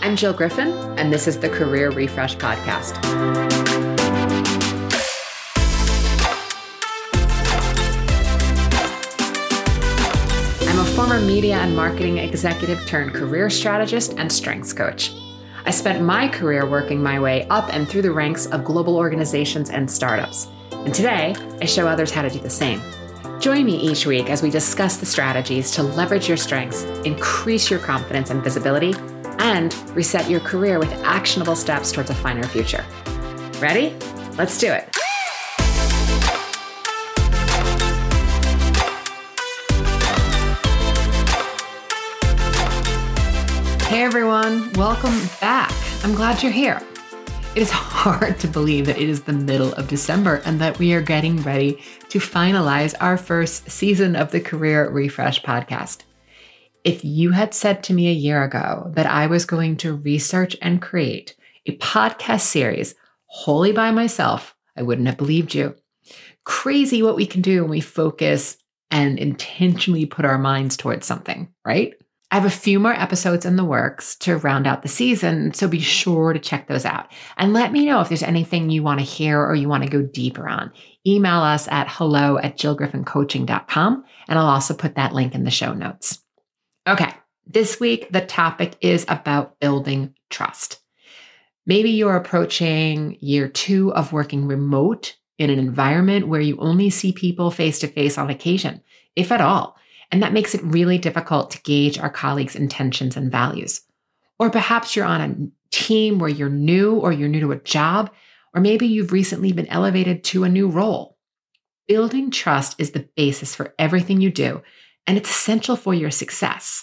I'm Jill Griffin, and this is the Career Refresh Podcast. I'm a former media and marketing executive turned career strategist and strengths coach. I spent my career working my way up and through the ranks of global organizations and startups. And today, I show others how to do the same. Join me each week as we discuss the strategies to leverage your strengths, increase your confidence and visibility, and reset your career with actionable steps towards a finer future. Ready? Let's do it. Hey everyone, welcome back. I'm glad you're here. It is hard to believe that it is the middle of December and that we are getting ready to finalize our first season of the Career Refresh Podcast. If you had said to me a year ago that I was going to research and create a podcast series wholly by myself, I wouldn't have believed you. Crazy what we can do when we focus and intentionally put our minds towards something, right? I have a few more episodes in the works to round out the season, so be sure to check those out. And let me know if there's anything you want to hear or you want to go deeper on. Email us at hello@jillgriffincoaching.com, and I'll also put that link in the show notes. Okay, this week, the topic is about building trust. Maybe you're approaching year 2 of working remote in an environment where you only see people face-to-face on occasion, if at all. And that makes it really difficult to gauge our colleagues' intentions and values. Or perhaps you're on a team where you're new to a job, or maybe you've recently been elevated to a new role. Building trust is the basis for everything you do, and it's essential for your success.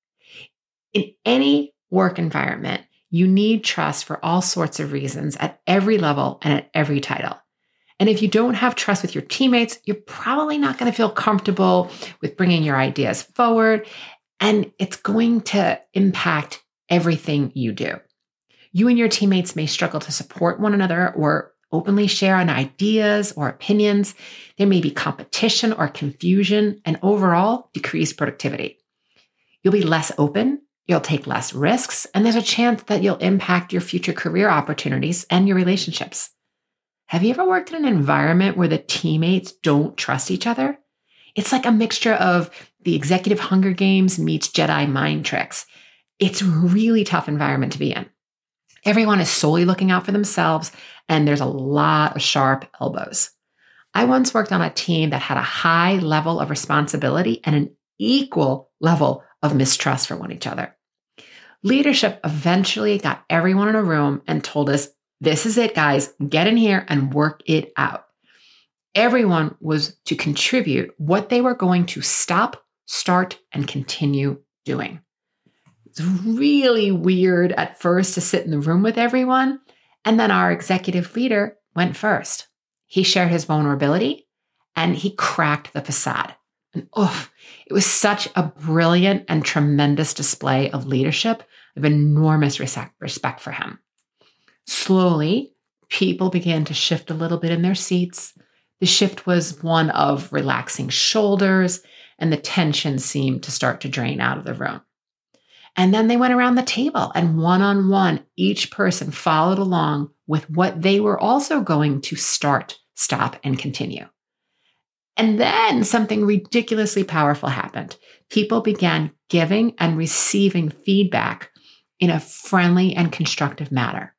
In any work environment, you need trust for all sorts of reasons at every level and at every title. And if you don't have trust with your teammates, you're probably not going to feel comfortable with bringing your ideas forward, and it's going to impact everything you do. You and your teammates may struggle to support one another or openly share on ideas or opinions. There may be competition or confusion, and overall, decreased productivity. You'll be less open, you'll take less risks, and there's a chance that you'll impact your future career opportunities and your relationships. Have you ever worked in an environment where the teammates don't trust each other? It's like a mixture of the executive Hunger Games meets Jedi mind tricks. It's a really tough environment to be in. Everyone is solely looking out for themselves, and there's a lot of sharp elbows. I once worked on a team that had a high level of responsibility and an equal level of mistrust for one another. Leadership eventually got everyone in a room and told us, "This is it, guys. Get in here and work it out." Everyone was to contribute what they were going to stop, start, and continue doing. It's really weird at first to sit in the room with everyone. And then our executive leader went first. He shared his vulnerability and he cracked the facade. And it was such a brilliant and tremendous display of leadership. I have enormous respect for him. Slowly, people began to shift a little bit in their seats. The shift was one of relaxing shoulders, and the tension seemed to start to drain out of the room. And then they went around the table, and one-on-one, each person followed along with what they were also going to start, stop, and continue. And then something ridiculously powerful happened. People began giving and receiving feedback in a friendly and constructive manner.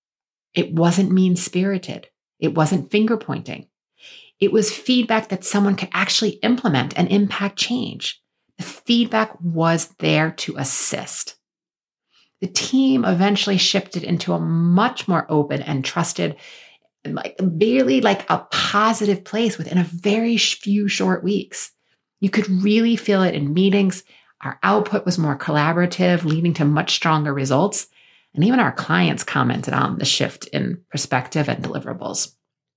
It wasn't mean-spirited. It wasn't finger-pointing. It was feedback that someone could actually implement and impact change. The feedback was there to assist. The team eventually shifted into a much more open and trusted, barely like a positive place within a very few short weeks. You could really feel it in meetings. Our output was more collaborative, leading to much stronger results. And even our clients commented on the shift in perspective and deliverables.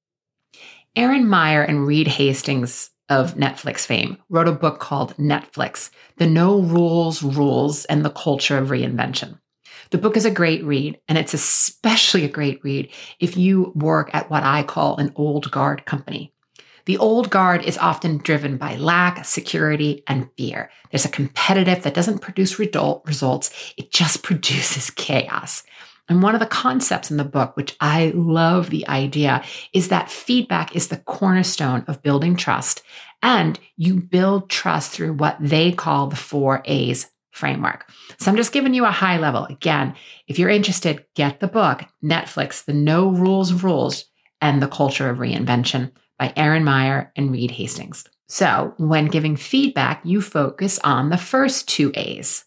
Erin Meyer and Reed Hastings of Netflix fame wrote a book called Netflix, The No Rules Rules and the Culture of Reinvention. The book is a great read, and it's especially a great read if you work at what I call an old guard company. The old guard is often driven by lack, security, and fear. There's a competitive that doesn't produce results. It just produces chaos. And one of the concepts in the book, which I love the idea, is that feedback is the cornerstone of building trust. And you build trust through what they call the 4 A's framework. So I'm just giving you a high level. Again, if you're interested, get the book, Netflix, The No Rules and the Culture of Reinvention by Erin Meyer and Reed Hastings. So when giving feedback, you focus on the first 2 A's.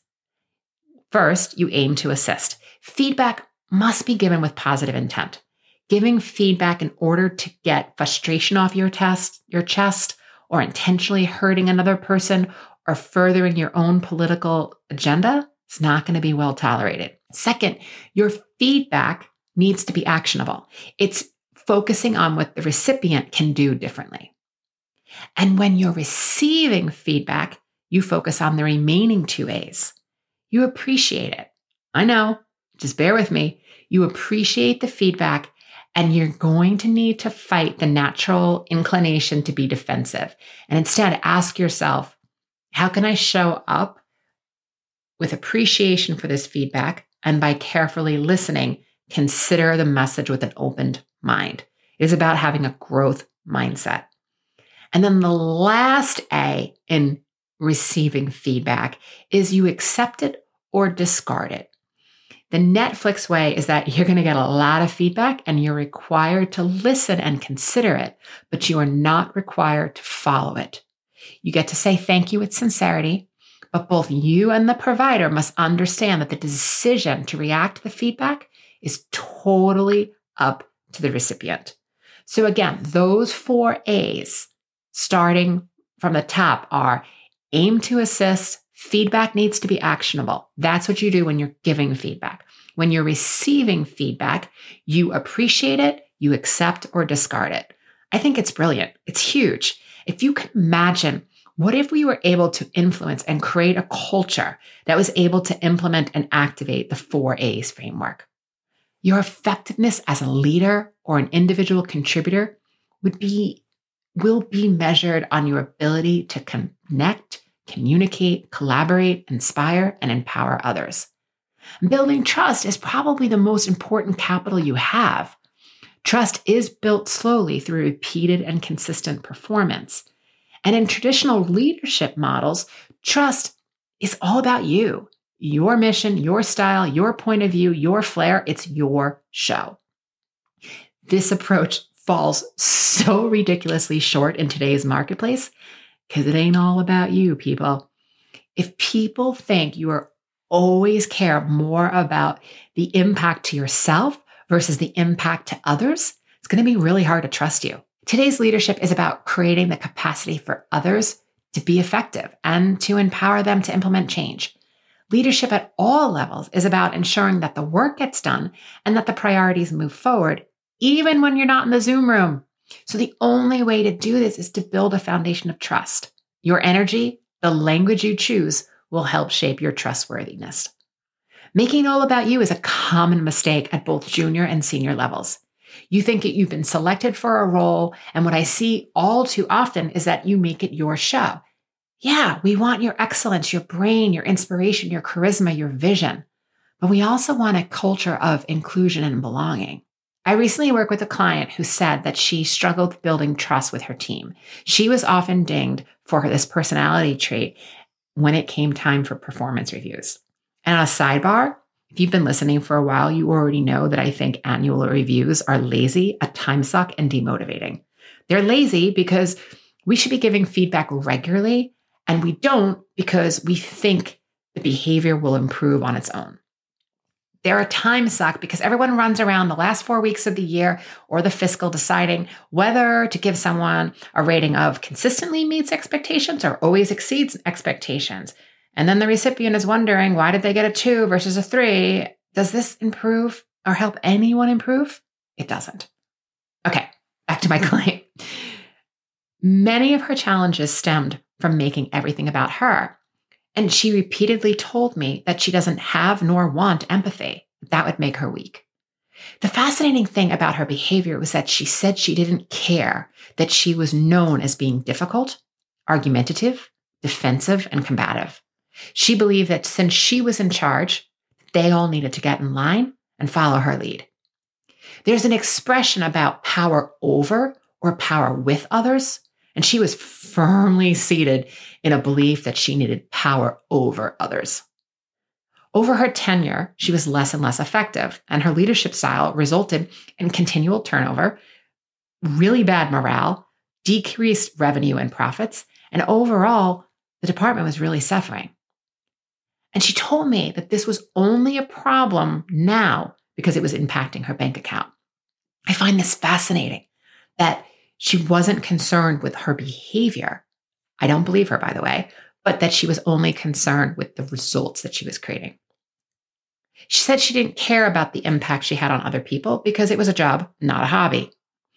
First, you aim to assist. Feedback must be given with positive intent. Giving feedback in order to get frustration off your chest, or intentionally hurting another person, or furthering your own political agenda is not going to be well tolerated. Second, your feedback needs to be actionable. It's focusing on what the recipient can do differently. And when you're receiving feedback, you focus on the remaining 2 A's. You appreciate it. I know, just bear with me. You appreciate the feedback, and you're going to need to fight the natural inclination to be defensive. And instead, ask yourself, how can I show up with appreciation for this feedback? And by carefully listening, consider the message with an opened mind. It is about having a growth mindset. And then the last A in receiving feedback is you accept it or discard it. The Netflix way is that you're going to get a lot of feedback and you're required to listen and consider it, but you are not required to follow it. You get to say thank you with sincerity, but both you and the provider must understand that the decision to react to the feedback is totally up to the recipient. So again, those 4 A's, starting from the top, are aim to assist. Feedback needs to be actionable. That's what you do when you're giving feedback. When you're receiving feedback, you appreciate it, you accept or discard it. I think it's brilliant. It's huge. If you can imagine, what if we were able to influence and create a culture that was able to implement and activate the 4 A's framework? Your effectiveness as a leader or an individual contributor will be measured on your ability to connect, communicate, collaborate, inspire, and empower others. Building trust is probably the most important capital you have. Trust is built slowly through repeated and consistent performance. And in traditional leadership models, trust is all about you, your mission, your style, your point of view, your flair. It's your show. This approach falls so ridiculously short in today's marketplace because it ain't all about you, people. If people think you are always care more about the impact to yourself versus the impact to others, it's going to be really hard to trust you. Today's leadership is about creating the capacity for others to be effective and to empower them to implement change. Leadership at all levels is about ensuring that the work gets done and that the priorities move forward, even when you're not in the Zoom room. So the only way to do this is to build a foundation of trust. Your energy, the language you choose, will help shape your trustworthiness. Making it all about you is a common mistake at both junior and senior levels. You think that you've been selected for a role, and what I see all too often is that you make it your show. Yeah, we want your excellence, your brain, your inspiration, your charisma, your vision. But we also want a culture of inclusion and belonging. I recently worked with a client who said that she struggled building trust with her team. She was often dinged for this personality trait when it came time for performance reviews. And on a sidebar, if you've been listening for a while, you already know that I think annual reviews are lazy, a time suck, and demotivating. They're lazy because we should be giving feedback regularly, and we don't because we think the behavior will improve on its own. They're a time suck because everyone runs around the last 4 weeks of the year or the fiscal deciding whether to give someone a rating of consistently meets expectations or always exceeds expectations. And then the recipient is wondering, why did they get a 2 versus a 3? Does this improve or help anyone improve? It doesn't. Okay, back to my client. Many of her challenges stemmed from making everything about her. And she repeatedly told me that she doesn't have nor want empathy. That would make her weak. The fascinating thing about her behavior was that she said she didn't care that she was known as being difficult, argumentative, defensive, and combative. She believed that since she was in charge, they all needed to get in line and follow her lead. There's an expression about power over or power with others, and she was firmly seated in a belief that she needed power over others. Over her tenure, she was less and less effective, and her leadership style resulted in continual turnover, really bad morale, decreased revenue and profits, and overall, the department was really suffering. And she told me that this was only a problem now because it was impacting her bank account. I find this fascinating, that she wasn't concerned with her behavior. I don't believe her, by the way, but that she was only concerned with the results that she was creating. She said she didn't care about the impact she had on other people because it was a job, not a hobby.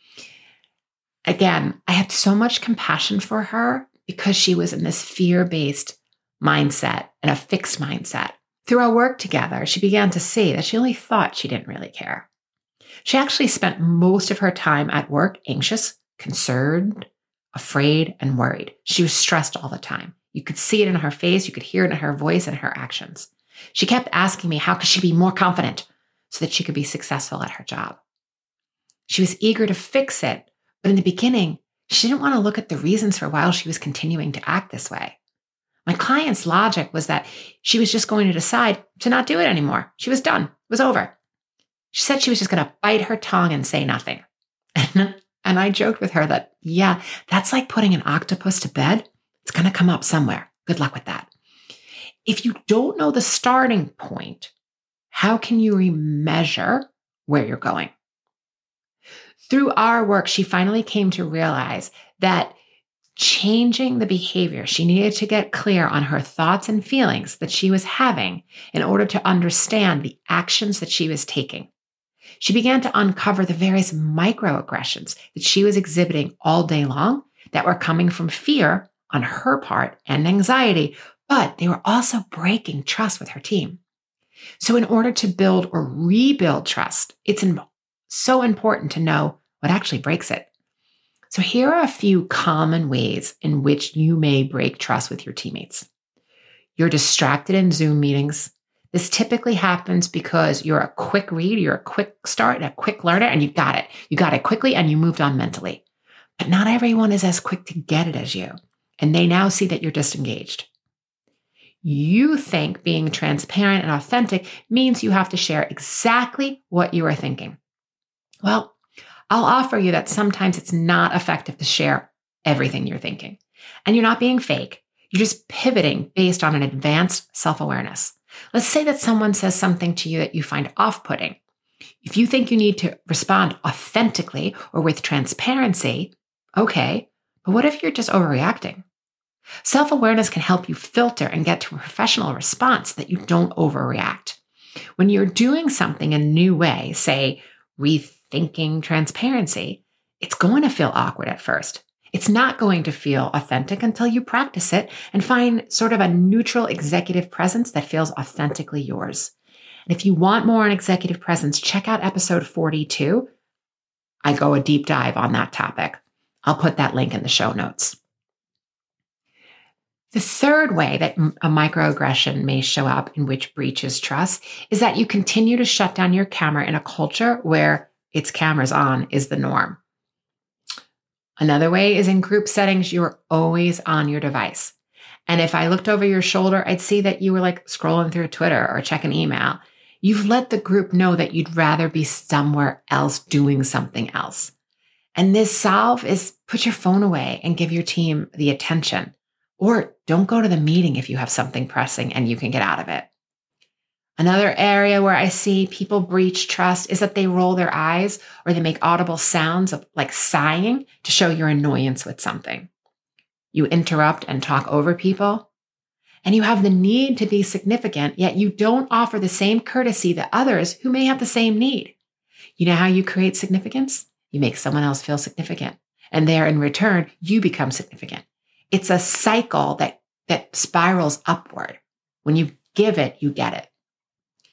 Again, I had so much compassion for her because she was in this fear-based mindset and a fixed mindset. Through our work together, she began to see that she only thought she didn't really care. She actually spent most of her time at work anxious, concerned, afraid, and worried. She was stressed all the time. You could see it in her face, you could hear it in her voice and her actions. She kept asking me how could she be more confident so that she could be successful at her job. She was eager to fix it, but in the beginning, she didn't want to look at the reasons for why she was continuing to act this way. My client's logic was that she was just going to decide to not do it anymore. She was done. It was over. She said she was just going to bite her tongue and say nothing. And I joked with her that, yeah, that's like putting an octopus to bed. It's going to come up somewhere. Good luck with that. If you don't know the starting point, how can you remeasure where you're going? Through our work, she finally came to realize that changing the behavior, she needed to get clear on her thoughts and feelings that she was having in order to understand the actions that she was taking. She began to uncover the various microaggressions that she was exhibiting all day long that were coming from fear on her part and anxiety, but they were also breaking trust with her team. So in order to build or rebuild trust, it's so important to know what actually breaks it. So here are a few common ways in which you may break trust with your teammates. You're distracted in Zoom meetings. This typically happens because you're a quick read, you're a quick start, a quick learner, and you got it. You got it quickly and you moved on mentally. But not everyone is as quick to get it as you, and they now see that you're disengaged. You think being transparent and authentic means you have to share exactly what you are thinking. Well, I'll offer you that sometimes it's not effective to share everything you're thinking. And you're not being fake. You're just pivoting based on an advanced self-awareness. Let's say that someone says something to you that you find off-putting. If you think you need to respond authentically or with transparency, okay, but what if you're just overreacting? Self-awareness can help you filter and get to a professional response that you don't overreact. When you're doing something in a new way, say, rethinking transparency, it's going to feel awkward at first. It's not going to feel authentic until you practice it and find sort of a neutral executive presence that feels authentically yours. And if you want more on executive presence, check out episode 42. I go a deep dive on that topic. I'll put that link in the show notes. The third way that a microaggression may show up in which breaches trust is that you continue to shut down your camera in a culture where its cameras on is the norm. Another way is in group settings, you're always on your device. And if I looked over your shoulder, I'd see that you were like scrolling through Twitter or checking email. You've let the group know that you'd rather be somewhere else doing something else. And this solve is put your phone away and give your team the attention. Or don't go to the meeting if you have something pressing and you can get out of it. Another area where I see people breach trust is that they roll their eyes or they make audible sounds of like sighing to show your annoyance with something. You interrupt and talk over people, and you have the need to be significant, yet you don't offer the same courtesy to others who may have the same need. You know how you create significance? You make someone else feel significant, and there in return, you become significant. It's a cycle that spirals upward. When you give it, you get it.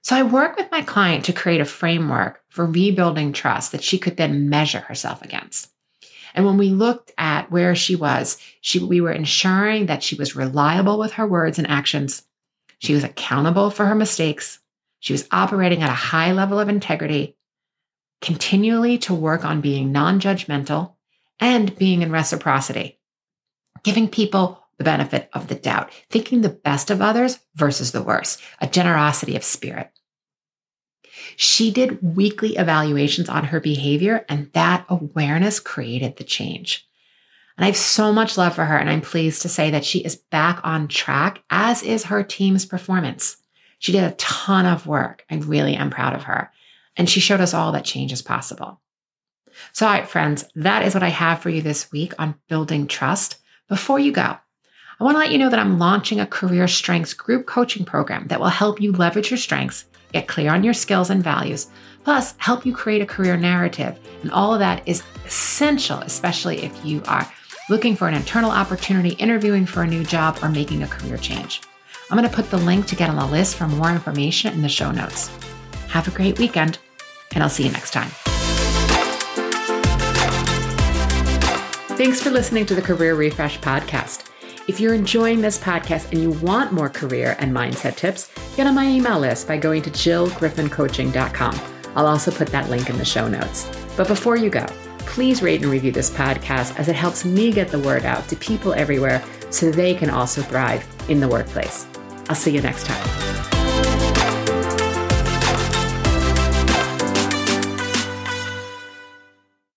So I worked with my client to create a framework for rebuilding trust that she could then measure herself against. And when we looked at where she was, we were ensuring that she was reliable with her words and actions. She was accountable for her mistakes. She was operating at a high level of integrity, continually to work on being non-judgmental and being in reciprocity, giving people the benefit of the doubt, thinking the best of others versus the worst, a generosity of spirit. She did weekly evaluations on her behavior, and that awareness created the change. And I have so much love for her, and I'm pleased to say that she is back on track, as is her team's performance. She did a ton of work. I really am proud of her. And she showed us all that change is possible. So, all right, friends, that is what I have for you this week on building trust. Before you go, I want to let you know that I'm launching a career strengths group coaching program that will help you leverage your strengths, get clear on your skills and values, plus help you create a career narrative. And all of that is essential, especially if you are looking for an internal opportunity, interviewing for a new job, or making a career change. I'm going to put the link to get on the list for more information in the show notes. Have a great weekend, and I'll see you next time. Thanks for listening to the Career Refresh podcast. If you're enjoying this podcast and you want more career and mindset tips, get on my email list by going to jillgriffincoaching.com. I'll also put that link in the show notes. But before you go, please rate and review this podcast, as it helps me get the word out to people everywhere so they can also thrive in the workplace. I'll see you next time.